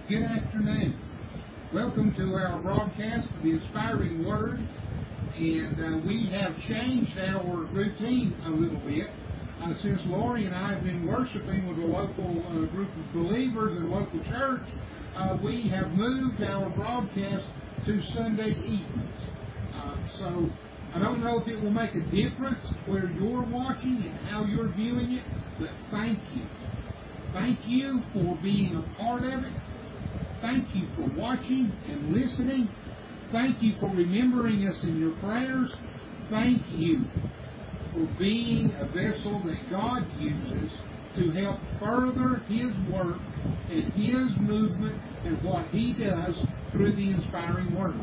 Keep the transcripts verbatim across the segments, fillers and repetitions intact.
Good afternoon. Welcome to our broadcast of the Inspiring Word. And uh, we have changed our routine a little bit. Uh, since Lori and I have been worshiping with a local uh, group of believers in a local church, uh, we have moved our broadcast to Sunday evenings. Uh, so I don't know if it will make a difference where you're watching and how you're viewing it, but thank you. Thank you for being a part of it. Thank you for watching and listening. Thank you for remembering us in your prayers. Thank you for being a vessel that God uses to help further His work and His movement and what He does through the Inspiring Word.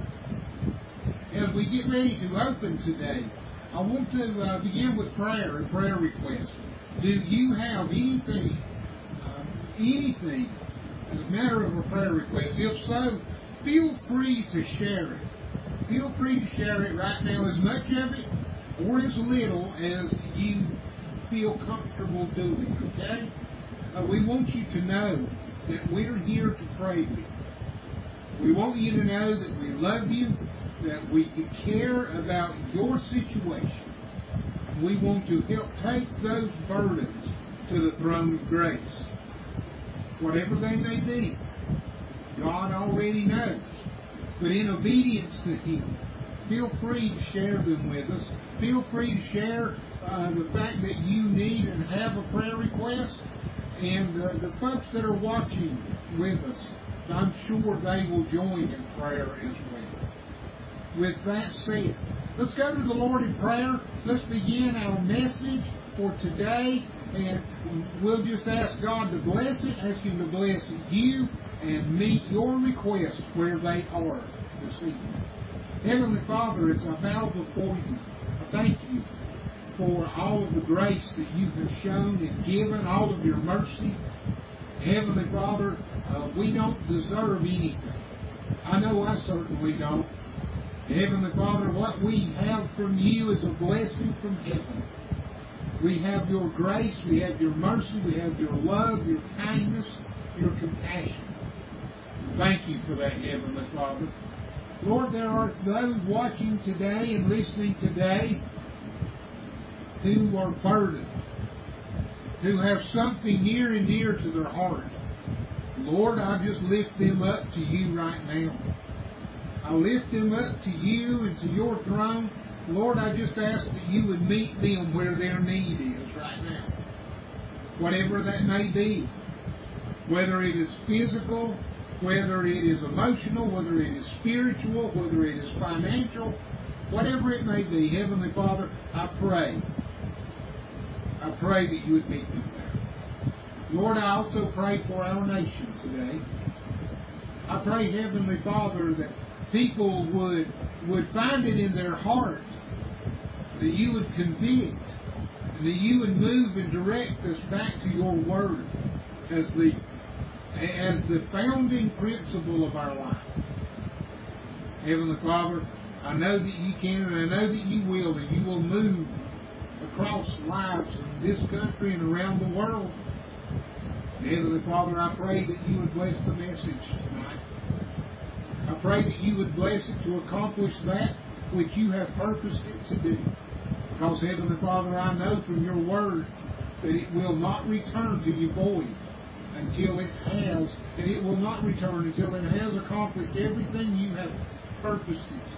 As we get ready to open today, I want to uh, begin with prayer and prayer requests. Do you have anything, uh, anything as a matter of a prayer request? If so, feel free to share it. Feel free to share it right now, as much of it or as little as you feel comfortable doing, okay? Uh, we want you to know that we're here to pray with you. We want you to know that we love you, that we care about your situation. We want to help take those burdens to the throne of grace. Whatever they may be, God already knows. But in obedience to Him, feel free to share them with us. Feel free to share uh, the fact that you need and have a prayer request. And uh, the folks that are watching with us, I'm sure they will join in prayer as well. With that said, let's go to the Lord in prayer. Let's begin our message for today. And we'll just ask God to bless it, ask Him to bless you, and meet your requests where they are this evening. Heavenly Father, as I bow before you, I thank you for all of the grace that you have shown and given, all of your mercy. Heavenly Father, uh, we don't deserve anything. I know I certainly don't. Heavenly Father, what we have from you is a blessing from heaven. We have your grace, we have your mercy, we have your love, your kindness, your compassion. Thank you for that, Heavenly Father. Lord, there are those watching today and listening today who are burdened, who have something near and dear to their heart. Lord, I just lift them up to you right now. I lift them up to you and to your throne. Lord, I just ask that you would meet them where their need is right now. Whatever that may be. Whether it is physical, whether it is emotional, whether it is spiritual, whether it is financial, whatever it may be. Heavenly Father, I pray. I pray that you would meet them there. Lord, I also pray for our nation today. I pray, Heavenly Father, that people would, would find it in their heart that you would convict, and that you would move and direct us back to your word as the as the founding principle of our life. Heavenly Father, I know that you can, and I know that you will, and you will move across lives in this country and around the world. Heavenly Father, I pray that you would bless the message tonight. I pray that you would bless it to accomplish that which you have purposed it to do. Because, Heavenly Father, I know from your word that it will not return to you void until it has, and it will not return until it has accomplished everything you have purposed it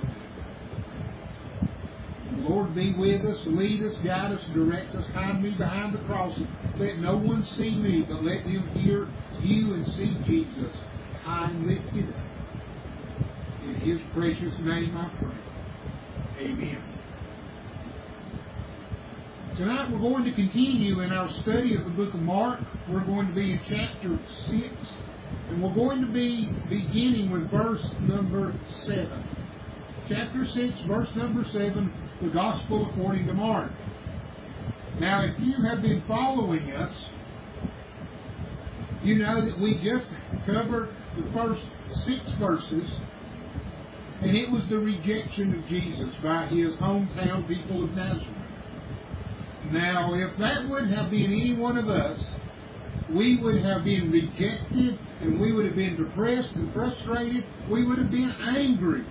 to do. Lord, be with us, lead us, guide us, direct us, hide me behind the cross. Let no one see me, but let them hear you and see Jesus high and lifted up. In His precious name I pray. Amen. Tonight we're going to continue in our study of the book of Mark. We're going to be in chapter six, and we're going to be beginning with verse number seven. Chapter six, verse number seven, the Gospel according to Mark. Now, if you have been following us, you know that we just covered the first six verses, and it was the rejection of Jesus by His hometown people of Nazareth. Now, if that would have been any one of us, we would have been rejected, and we would have been depressed and frustrated. We would have been angry.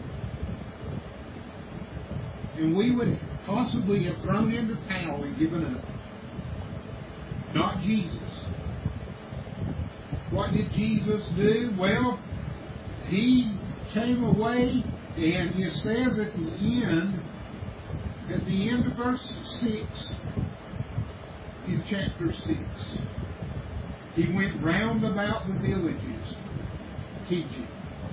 And we would possibly have thrown in the towel and given up. Not Jesus. What did Jesus do? Well, He came away, and it says at the end, at the end of verse six, in chapter six, He went round about the villages teaching.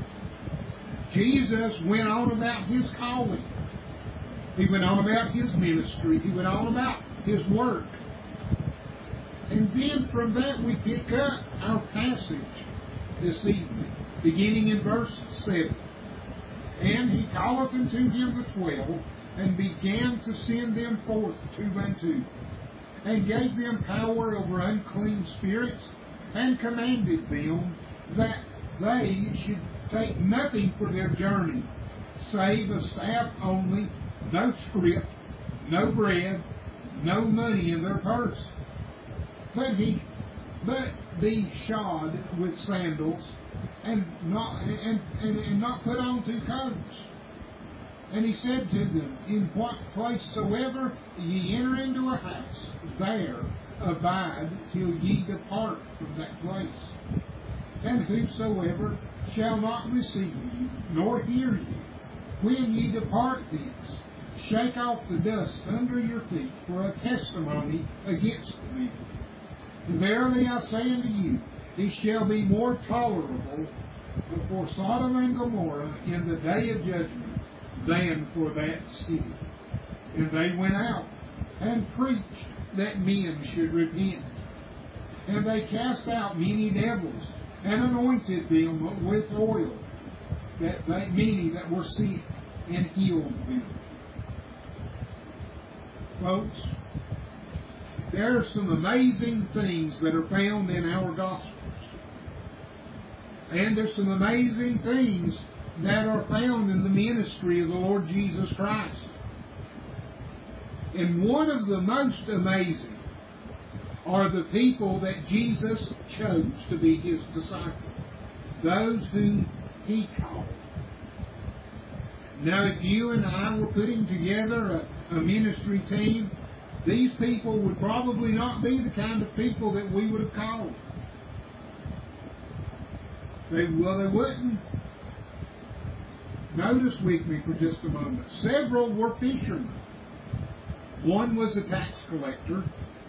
Jesus went on about His calling. He went on about His ministry. He went on about His work. And then from that we pick up our passage this evening, beginning in verse seven. And He calleth unto Him the twelve, and began to send them forth two by two, and gave them power over unclean spirits, and commanded them that they should take nothing for their journey, save a staff only, no scrip, no bread, no money in their purse. But he, but be shod with sandals, and not and, and, and not put on two coats. And He said to them, in what place soever ye enter into a house, there abide till ye depart from that place. And whosoever shall not receive you, nor hear you, when ye depart thence, shake off the dust under your feet for a testimony against me. Verily I say unto you, it shall be more tolerable for Sodom and Gomorrah in the day of judgment than for that city. And they went out and preached that men should repent. And they cast out many devils, and anointed them with oil, that they, many that were sick, and healed them. Folks, there are some amazing things that are found in our Gospels. And there's some amazing things that are found in the ministry of the Lord Jesus Christ. And one of the most amazing are the people that Jesus chose to be His disciples, those whom He called. Now, if you and I were putting together a, a ministry team, these people would probably not be the kind of people that we would have called. They, well, they wouldn't. Notice with me for just a moment. Several were fishermen. One was a tax collector.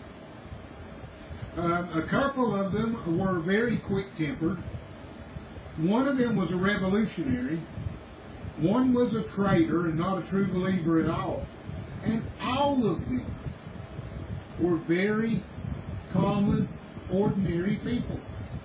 Uh, a couple of them were very quick-tempered. One of them was a revolutionary. One was a traitor and not a true believer at all. And all of them were very common, ordinary people.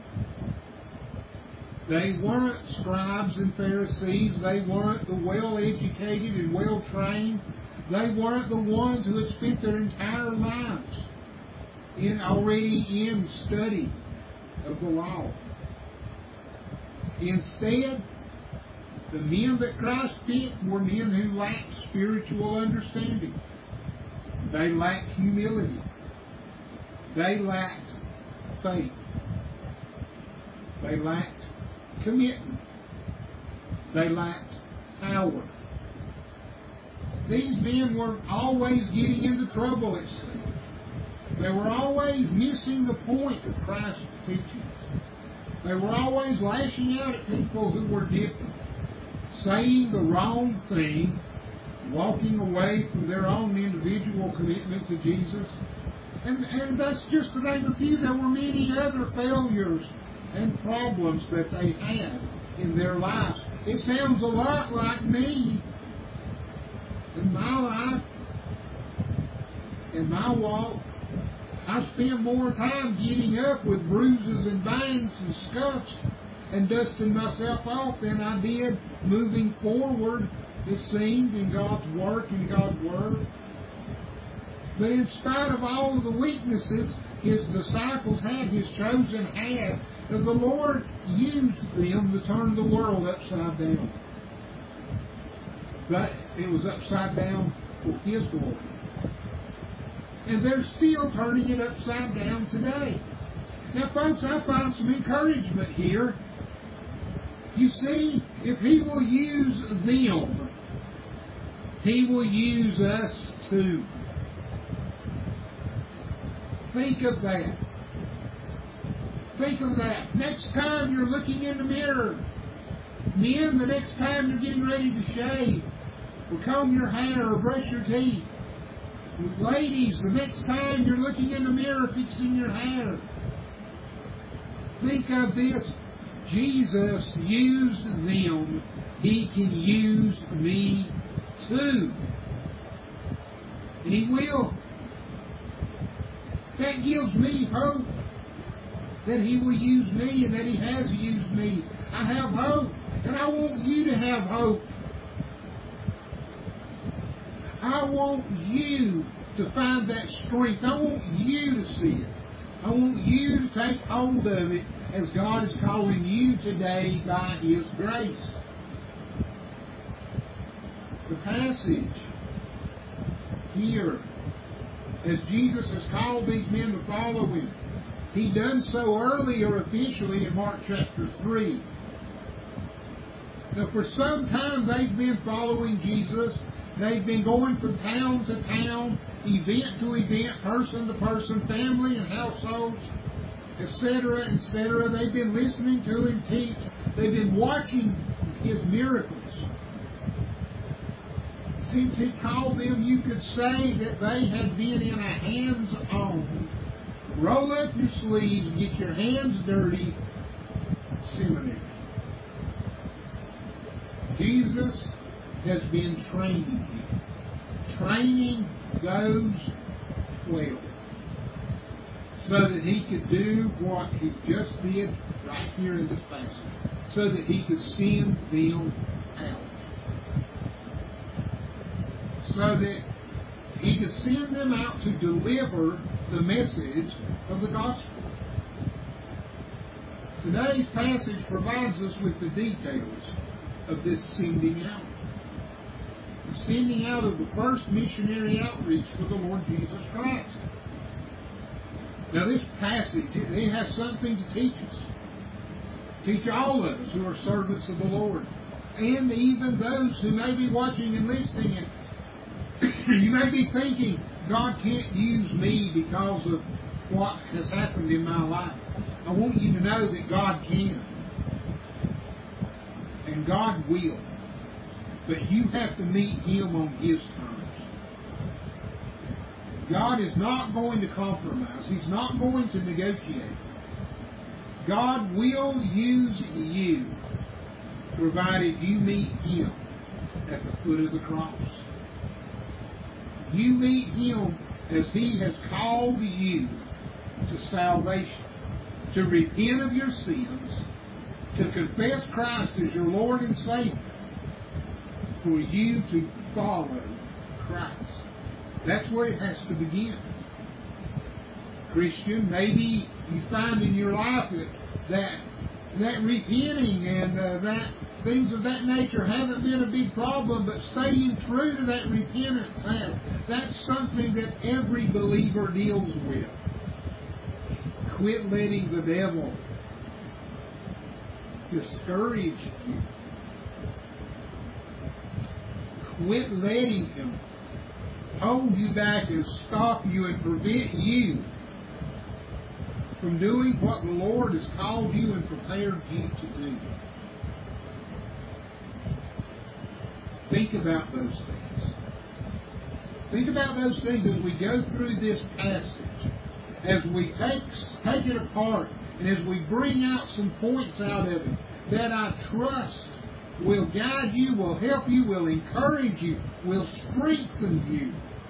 They weren't scribes and Pharisees. They weren't the well-educated and well-trained. They weren't the ones who had spent their entire lives in already in study of the law. Instead, the men that Christ picked were men who lacked spiritual understanding. They lacked humility. They lacked faith. They lacked commitment. They lacked power. These men were always getting into trouble, it seemed. They were always missing the point of Christ's teachings. They were always lashing out at people who were different, saying the wrong thing, walking away from their own individual commitment to Jesus. And, and that's just to name a few. There were many other failures and problems that they had in their lives. It sounds a lot like me in my life, in my walk. I spend more time getting up with bruises and bangs and scuffs and dusting myself off than I did moving forward, it seemed, in God's work and God's Word. But in spite of all of the weaknesses His disciples had, His chosen had, the Lord used them to turn the world upside down. But it was upside down for His glory. And they're still turning it upside down today. Now, folks, I find some encouragement here. You see, if He will use them, He will use us too. Think of that. Think of that. Next time you're looking in the mirror, men, the next time you're getting ready to shave, or comb your hair, or brush your teeth, ladies, the next time you're looking in the mirror fixing your hair, think of this. Jesus used them. He can use me too. And He will. That gives me hope that He will use me and that He has used me. I have hope, and I want you to have hope. I want you to find that strength. I want you to see it. I want you to take hold of it as God is calling you today by His grace. The passage here, as Jesus has called these men to follow Him, He done so earlier officially in Mark chapter three. Now, for some time they've been following Jesus. They've been going from town to town, event to event, person to person, family and households, et cetera, et cetera. They've been listening to Him teach. They've been watching His miracles. Since He called them, you could say that they had been in a hands-on, roll up your sleeves, get your hands dirty seminary. Jesus has been training you. Training those twelve so that He could do what He just did right here in this passage. So that He could send them out. So that He could send them out to deliver the message of the gospel. Today's passage provides us with the details of this sending out. The sending out of the first missionary outreach for the Lord Jesus Christ. Now this passage, it has something to teach us. Teach all of us who are servants of the Lord. And even those who may be watching and listening, and you may be thinking, God can't use me because of what has happened in my life. I want you to know that God can. And God will. But you have to meet Him on His terms. God is not going to compromise. He's not going to negotiate. God will use you, provided you meet Him at the foot of the cross. You meet Him as He has called you to salvation, to repent of your sins, to confess Christ as your Lord and Savior, for you to follow Christ. That's where it has to begin. Christian, maybe you find in your life that that, that repenting and uh, that things of that nature haven't been a big problem, but staying true to that repentance has. That's something that every believer deals with. Quit letting the devil discourage you. Quit letting him hold you back and stop you and prevent you from doing what the Lord has called you and prepared you to do. Think about those things. Think about those things as we go through this passage, as we take, take it apart, and as we bring out some points out of it that I trust will guide you, will help you, will encourage you, will strengthen you.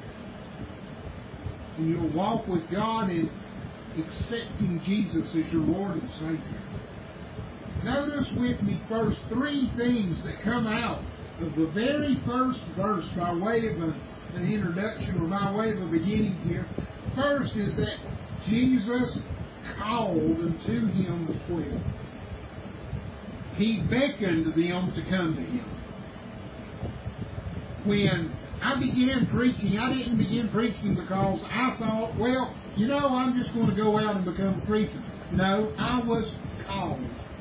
And you'll walk with God in accepting Jesus as your Lord and Savior. Notice with me first three things that come out of the very first verse by way of a, an introduction or by way of a beginning here. First is that Jesus called unto Him the twelve. He beckoned them to come to Him. When I began preaching. I didn't begin preaching because I thought, well, you know, I'm just going to go out and become a preacher. No, I was called.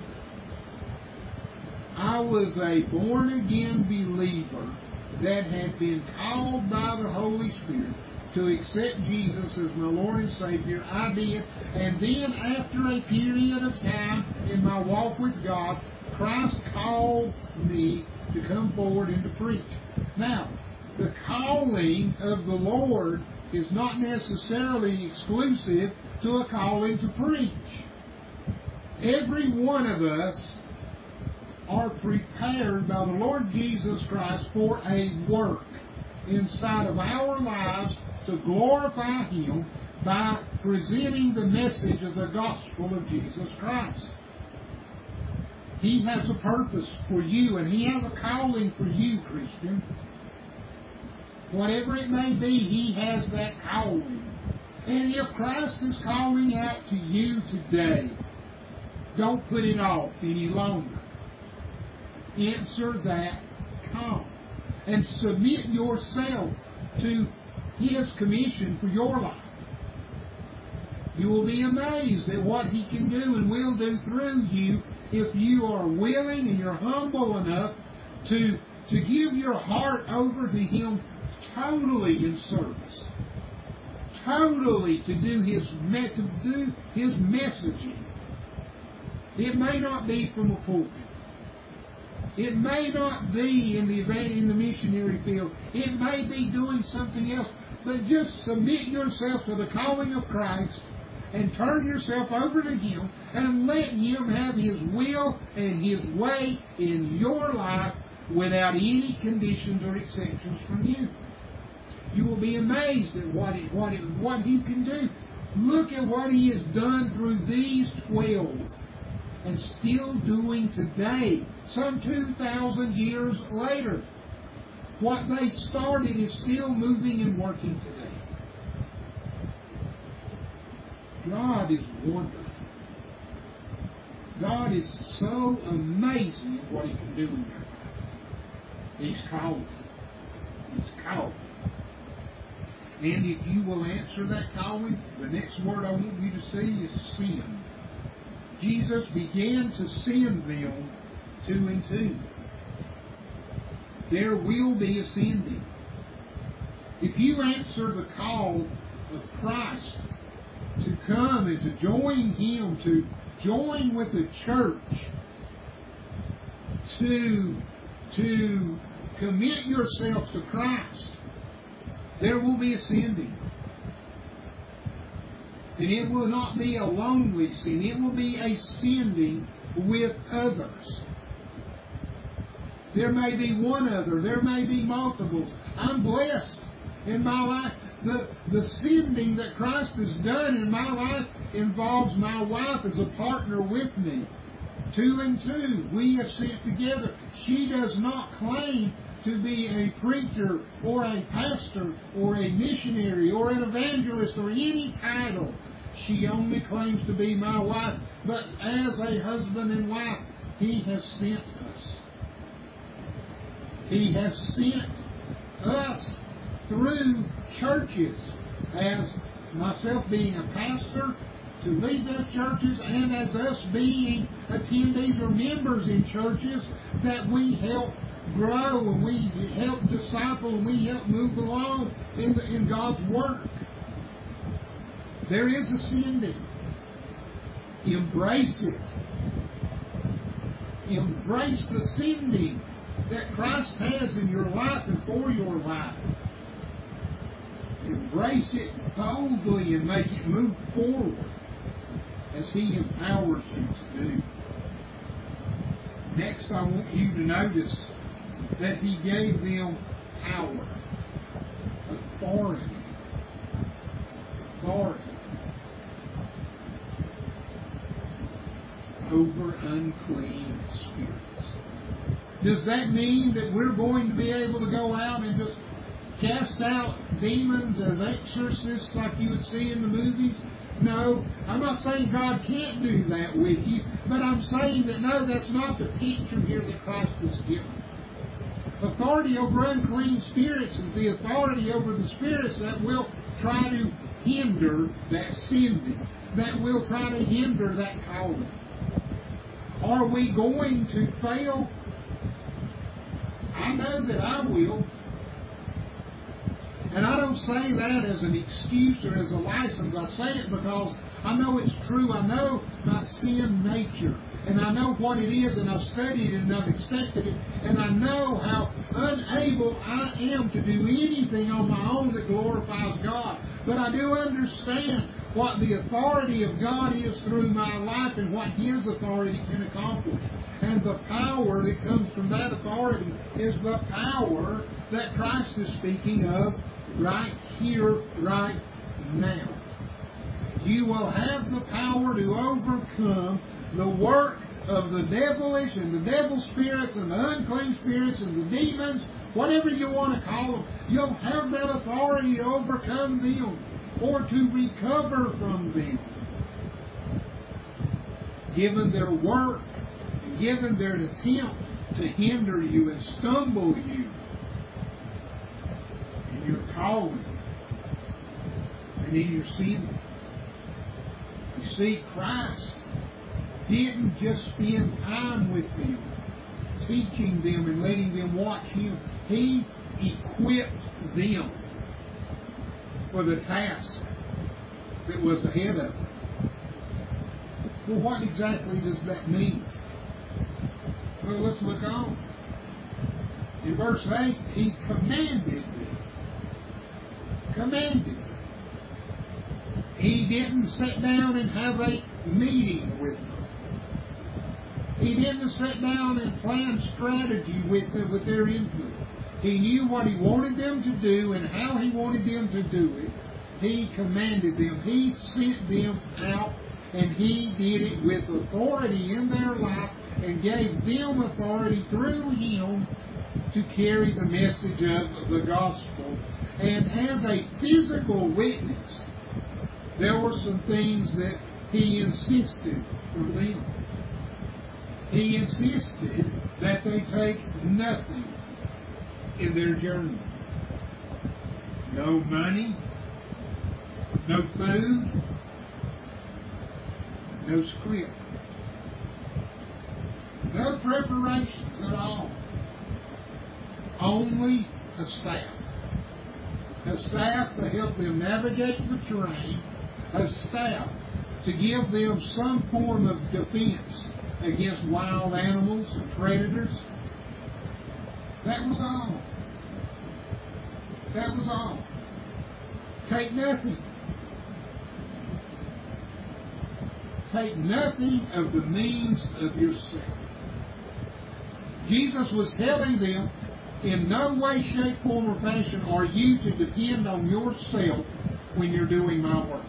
I was a born-again believer that had been called by the Holy Spirit to accept Jesus as my Lord and Savior. I did. And then after a period of time in my walk with God, Christ called me to come forward and to preach. Now, the calling of the Lord is not necessarily exclusive to a calling to preach. Every one of us are prepared by the Lord Jesus Christ for a work inside of our lives to glorify Him by presenting the message of the gospel of Jesus Christ. He has a purpose for you, and He has a calling for you, Christian. Whatever it may be, He has that calling. And if Christ is calling out to you today, don't put it off any longer. Answer that call and submit yourself to His commission for your life. You will be amazed at what He can do and will do through you if you are willing and you're humble enough to, to give your heart over to Him totally in service. Totally to do His, to do His messaging. It may not be from a pulpit. It may not be in the in the missionary field. It may be doing something else. But just submit yourself to the calling of Christ and turn yourself over to Him and let Him have His will and His way in your life without any conditions or exceptions from you. You will be amazed at what it, what it, what He can do. Look at what He has done through these twelve. And still doing today, some two thousand years later. What they started is still moving and working today. God is wonderful. God is so amazing at what He can do in your life. He's called. He's called. And if you will answer that calling, the next word I want you to see is sin. Jesus began to send them two and two. There will be a sending. If you answer the call of Christ to come and to join Him, to join with the church, to, to commit yourself to Christ, there will be a sending. And it will not be a lonely sin. It will be a sending with others. There may be one other. There may be multiple. I'm blessed in my life. The, the sending that Christ has done in my life involves my wife as a partner with me. Two and two. We have sent together. She does not claim to be a preacher or a pastor or a missionary or an evangelist or any title. She only claims to be my wife. But as a husband and wife, He has sent us. He has sent us through churches, as myself being a pastor, to lead those churches, and as us being attendees or members in churches that we help grow and we help disciple and we help move along in, the, in God's work. There is a sending. Embrace it. Embrace the sending that Christ has in your life and for your life. Embrace it boldly and make it move forward as He empowers you to do. Next, I want you to notice that He gave them power, authority, authority over unclean spirits. Does that mean that we're going to be able to go out and just cast out demons as exorcists like you would see in the movies? No, I'm not saying God can't do that with you, but I'm saying that no, that's not the picture here that Christ has given. authority over unclean spirits is the authority over the spirits that will try to hinder that sending, that will try to hinder that calling. Are we going to fail? I know that I will. And I don't say that as an excuse or as a license. I say it because I know it's true. I know my sin nature. And I know what it is, and I've studied it, and I've accepted it. And I know how unable I am to do anything on my own that glorifies God. But I do understand what the authority of God is through my life and what His authority can accomplish. And the power that comes from that authority is the power that Christ is speaking of right here, right now. You will have the power to overcome the work of the devilish and the devil spirits and the unclean spirits and the demons, whatever you want to call them. You'll have that authority to overcome them or to recover from them, given their work and given their attempt to hinder you and stumble you in your calling and in your sin. You see, Christ didn't just spend time with them, teaching them and letting them watch Him. He equipped them for the task that was ahead of them. Well, what exactly does that mean? Well, let's look on. In verse eight, He commanded them. Commanded them. He didn't sit down and have a meeting with them. He didn't sit down and plan strategy with them, with their input. He knew what He wanted them to do and how He wanted them to do it. He commanded them. He sent them out, and He did it with authority in their life and gave them authority through Him to carry the message of the gospel. And as a physical witness, there were some things that He insisted from them. He insisted that they take nothing in their journey. No money, no food, no script, no preparations at all. Only a staff. A staff to help them navigate the terrain. A staff to give them some form of defense against wild animals and predators. That was all. That was all. Take nothing. Take nothing of the means of yourself. Jesus was telling them, in no way, shape, form, or fashion are you to depend on yourself when you're doing my work.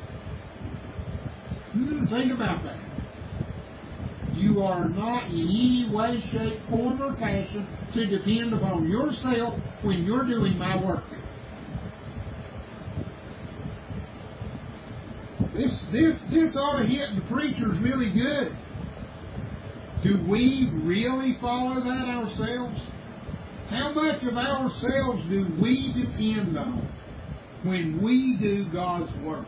Hmm, think about that. You are not in any way, shape, form, or fashion to depend upon yourself when you're doing my work. This, this, this ought to hit the preachers really good. Do we really follow that ourselves? How much of ourselves do we depend on when we do God's work?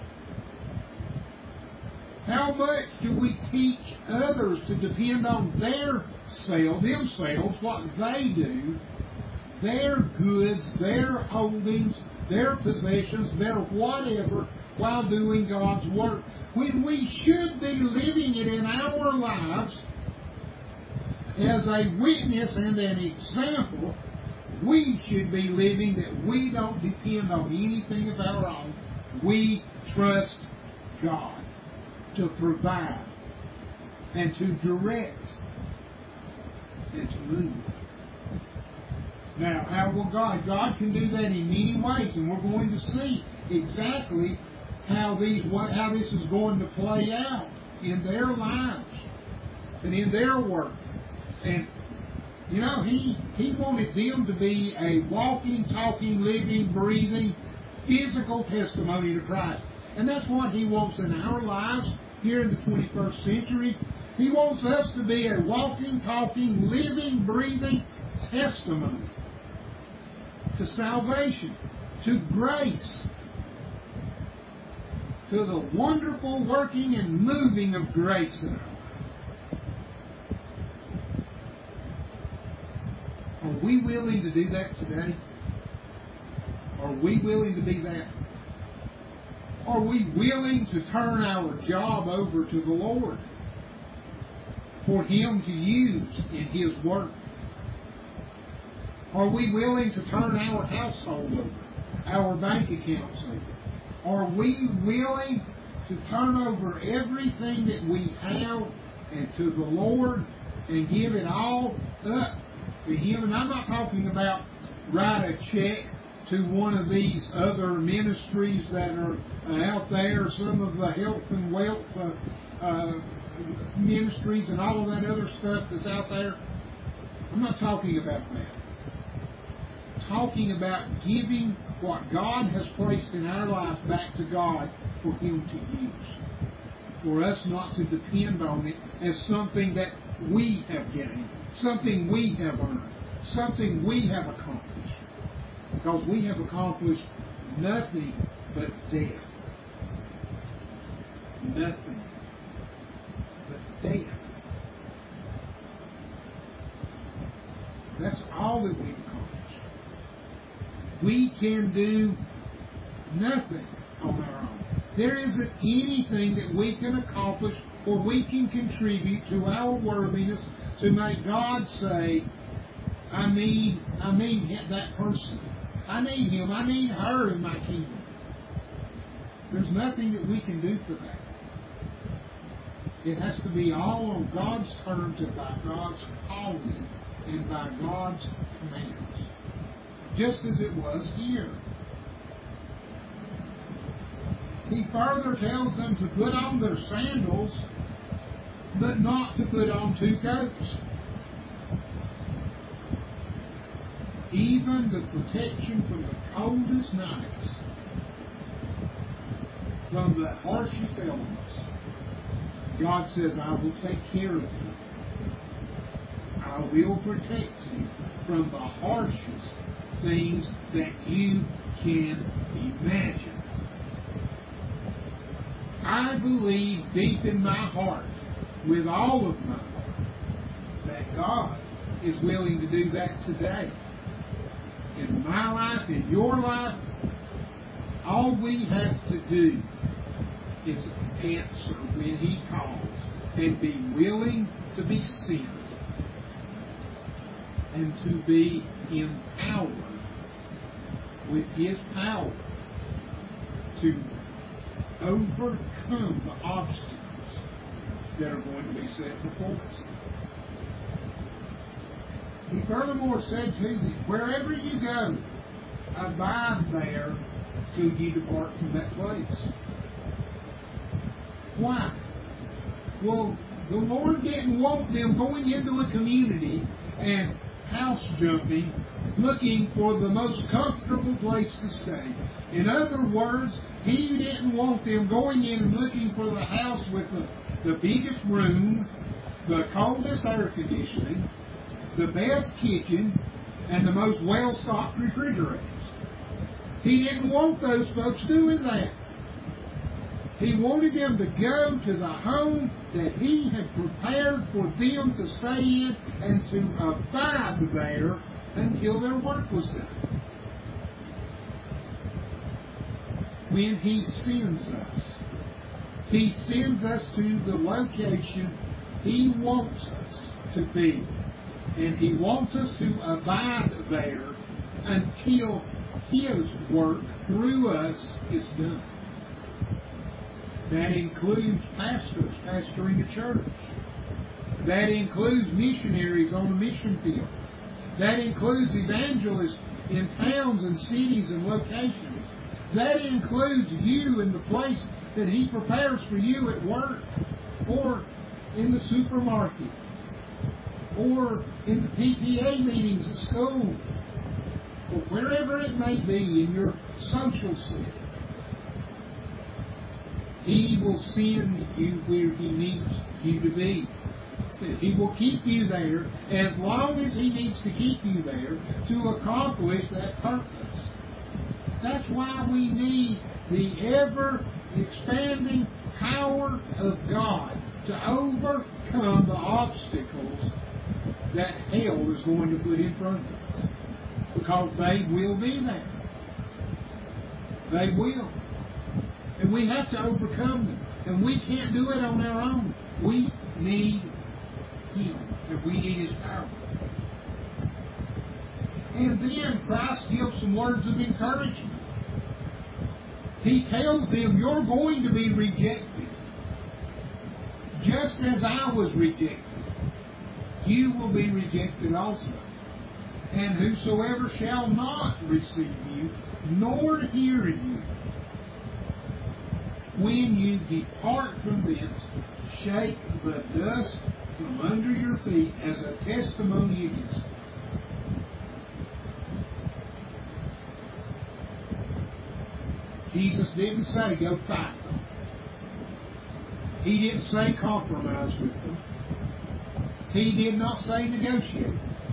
How much do we teach others to depend on their self, themselves, what they do, their goods, their holdings, their possessions, their whatever, while doing God's work, when we should be living it in our lives as a witness and an example? We should be living that we don't depend on anything of our own. We trust God to provide and to direct and to move. Now, how will God? God can do that in many ways, and we're going to see exactly how these how this is going to play out in their lives and in their work. And you know, he he wanted them to be a walking, talking, living, breathing, physical testimony to Christ. And that's what He wants in our lives here in the twenty-first century. He wants us to be a walking, talking, living, breathing, testimony to salvation, to grace, to the wonderful working and moving of grace in our life. Are we willing to do that today? Are we willing to be that? Are we willing to turn our job over to the Lord for Him to use in His work? Are we willing to turn our household over, our bank accounts over? Are we willing to turn over everything that we have and to the Lord and give it all up to Him? And I'm not talking about write a check to one of these other ministries that are uh, out there, some of the health and wealth uh, uh, ministries and all of that other stuff that's out there. I'm not talking about that. I'm talking about giving what God has placed in our life back to God for Him to use. For us not to depend on it as something that we have gained, something we have earned, something we have accomplished. Because we have accomplished nothing but death. Nothing but death. That's all that we've accomplished. We can do nothing on our own. There isn't anything that we can accomplish or we can contribute to our worthiness to make God say, I need, I need that person. I need him. I need her in my kingdom. There's nothing that we can do for that. It has to be all on God's terms and by God's calling and by God's commands. Just as it was here. He further tells them to put on their sandals, but not to put on two coats. Even the protection from the coldest nights, from the harshest elements, God says, I will take care of you. I will protect you from the harshest things that you can imagine. I believe deep in my heart, with all of my heart, that God is willing to do that today. In my life, in your life, all we have to do is answer when He calls and be willing to be sent and to be empowered with His power to overcome the obstacles that are going to be set before us. He furthermore said to thee, wherever you go, abide there till you depart from that place. Why? Well, the Lord didn't want them going into a community and house jumping, looking for the most comfortable place to stay. In other words, He didn't want them going in and looking for the house with the, the biggest room, the coldest air conditioning, the best kitchen, and the most well-stocked refrigerators. He didn't want those folks doing that. He wanted them to go to the home that He had prepared for them to stay in and to abide there until their work was done. When He sends us, He sends us to the location He wants us to be. And He wants us to abide there until His work through us is done. That includes pastors pastoring a church. That includes missionaries on a mission field. That includes evangelists in towns and cities and locations. That includes you in the place that He prepares for you at work or in the supermarket or in the P T A meetings at school or wherever it may be in your social setting. He will send you where He needs you to be. that He will keep you there as long as He needs to keep you there to accomplish that purpose. That's why we need the ever-expanding power of God to overcome the obstacles that hell is going to put in front of us. Because they will be there. They will. And we have to overcome them. And we can't do it on our own. We need Him. And we need His power. And then Christ gives some words of encouragement. He tells them, you're going to be rejected. Just as I was rejected, you will be rejected also. And whosoever shall not receive you, nor hear you, when you depart from thence, shake the dust from under your feet as a testimony against them. Jesus didn't say go fight them. He didn't say compromise with them. He did not say negotiate.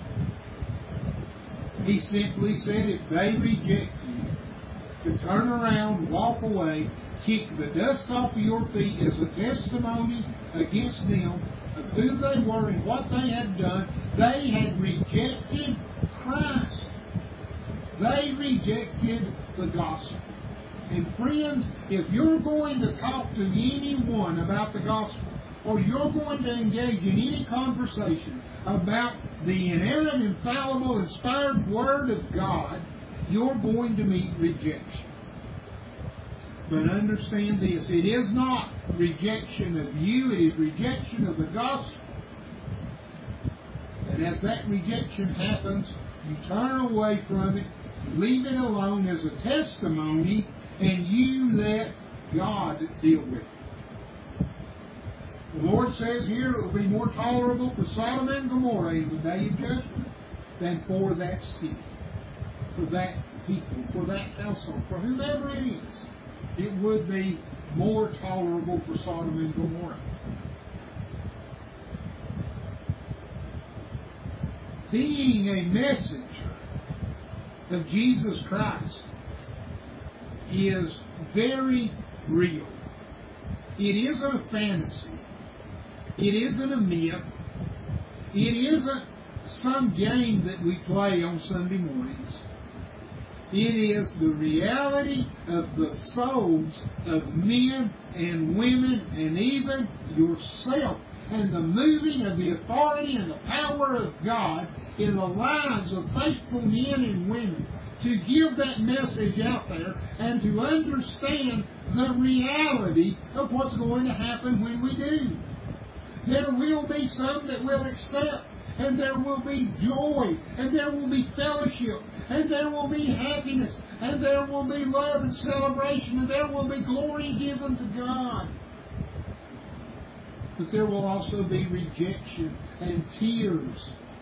He simply said if they reject you, to turn around, walk away, kick the dust off of your feet as a testimony against them of who they were and what they had done. They had rejected Christ. They rejected the gospel. And friends, if you're going to talk to anyone about the gospel, or you're going to engage in any conversation about the inerrant, infallible, inspired Word of God, you're going to meet rejection. But understand this, it is not rejection of you, it is rejection of the gospel. And as that rejection happens, you turn away from it, you leave it alone as a testimony, and you let God deal with it. The Lord says here it will be more tolerable for Sodom and Gomorrah in the day of judgment than for that city, for that people, for that household, for whomever it is. It would be more tolerable for Sodom and Gomorrah. Being a messenger of Jesus Christ is very real. It isn't a fantasy. It isn't a myth. It isn't some game that we play on Sunday mornings. It is the reality of the souls of men and women and even yourself, and the moving of the authority and the power of God in the lives of faithful men and women to give that message out there and to understand the reality of what's going to happen when we do. There will be some that will accept, and there will be joy, and there will be fellowship, and there will be happiness, and there will be love and celebration, and there will be glory given to God. But there will also be rejection and tears,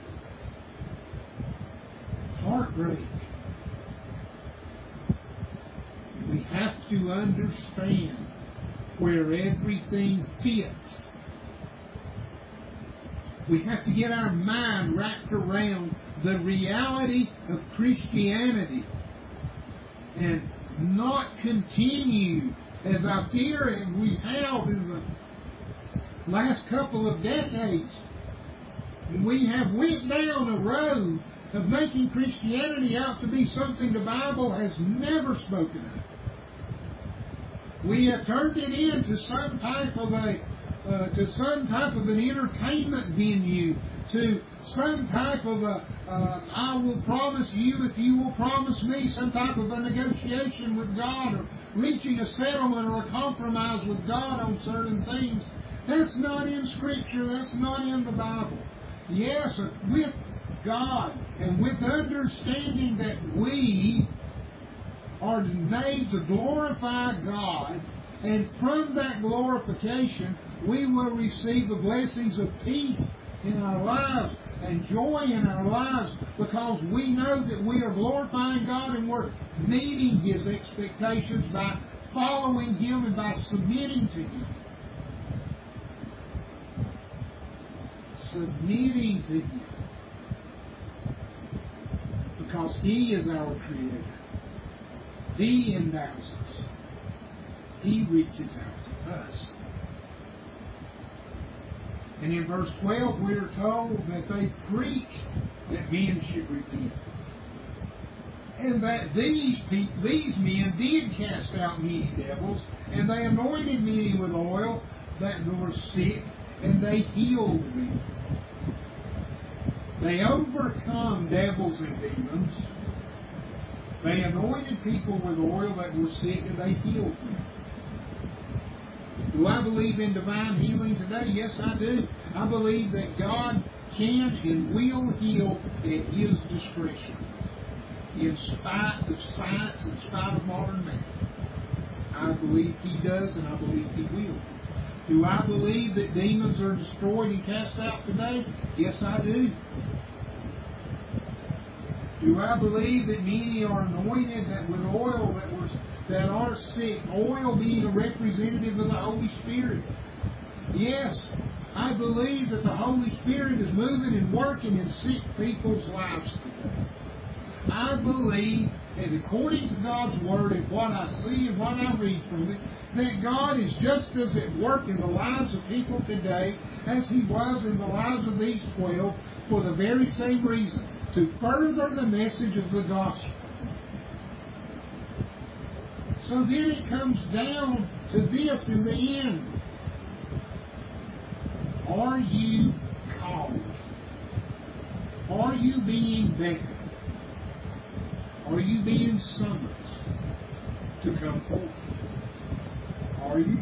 heartbreak. We have to understand where everything fits. We have to get our mind wrapped around the reality of Christianity and not continue, as I fear we have in the last couple of decades. We have went down a road of making Christianity out to be something the Bible has never spoken of. We have turned it into some type of a uh, to some type of an entertainment venue, to some type of a uh, I will promise you if you will promise me, some type of a negotiation with God, or reaching a settlement or a compromise with God on certain things. That's not in Scripture. That's not in the Bible. Yes, with God and with understanding that we are made to glorify God, and from that glorification we will receive the blessings of peace in our lives and joy in our lives, because we know that we are glorifying God and we're meeting His expectations by following Him and by submitting to Him. submitting to Him. Because He is our Creator. He endows us. He reaches out to us. And in verse twelve we are told that they preach that men should repent. And that these people, these men did cast out many devils, and they anointed many with oil that were sick, and they healed them. They overcome devils and demons. They anointed people with oil that were sick, and they healed them. Do I believe in divine healing today? Yes, I do. I believe that God can and will heal at His discretion, in spite of science, in spite of modern man. I believe He does, and I believe He will. Do I believe that demons are destroyed and cast out today? Yes, I do. Do I believe that many are anointed that with oil that were that are sick, oil being a representative of the Holy Spirit? Yes, I believe that the Holy Spirit is moving and working in sick people's lives today. I believe, and according to God's Word and what I see and what I read from it, that God is just as at work in the lives of people today as He was in the lives of these twelve for the very same reason, to further the message of the gospel. So then it comes down to this in the end. Are you called? Are you being beckoned? Are you being summoned to come forth? Are you?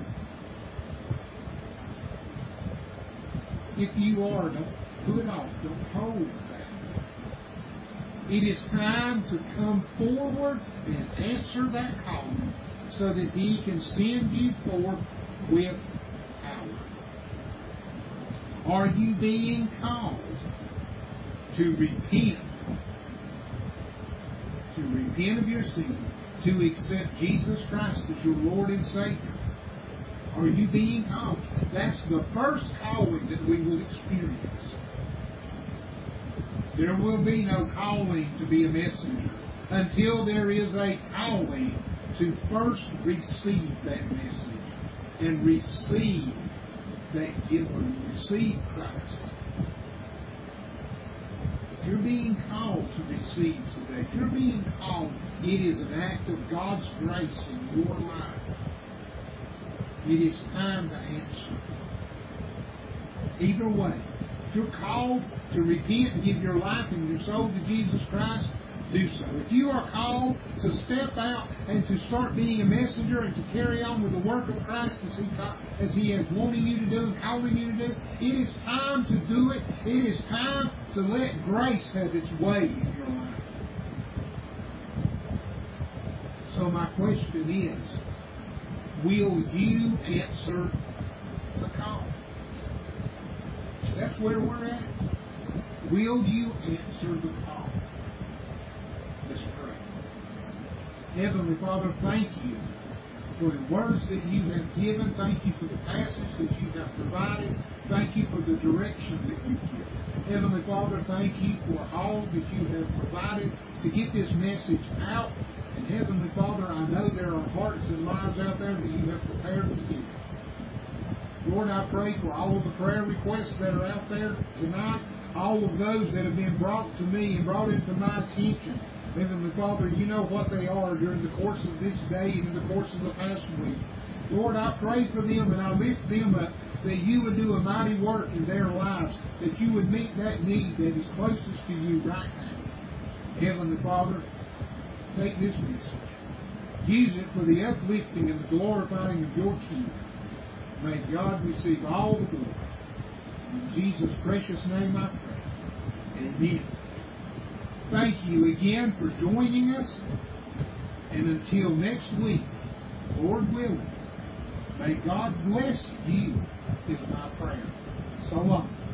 If you are, don't put off, don't hold back. It is time to come forward and answer that call so that He can send you forth with power. Are you being called to repent? To repent of your sin, to accept Jesus Christ as your Lord and Savior? Are you being called? That's the first calling that we will experience. There will be no calling to be a messenger until there is a calling to first receive that message and receive that giver, receive Christ. If you're being called to receive today, if you're being called, it is an act of God's grace in your life. It is time to answer. Either way, if you're called to repent and give your life and your soul to Jesus Christ, do so. If you are called to step out and to start being a messenger and to carry on with the work of Christ as He, as he is wanting you to do and calling you to do, it is time to do it. It is time to let grace have its way in your life. So my question is, will you answer the call? That's where we're at. Will you answer the call? Let's pray. Heavenly Father, thank you for the words that you have given. Thank you for the passage that you have provided. Thank you for the direction that you've given. Heavenly Father, thank you for all that you have provided to get this message out. And Heavenly Father, I know there are hearts and lives out there that you have prepared to hear. Lord, I pray for all of the prayer requests that are out there tonight, all of those that have been brought to me and brought into my attention. Heavenly Father, you know what they are during the course of this day and in the course of the past week. Lord, I pray for them and I lift them up, that you would do a mighty work in their lives, that you would meet that need that is closest to you right now. Heavenly Father, take this message. Use it for the uplifting and the glorifying of your kingdom. May God receive all the glory. In Jesus' precious name I pray. Amen. Thank you again for joining us. And until next week, Lord willing, may God bless you is my prayer. So long.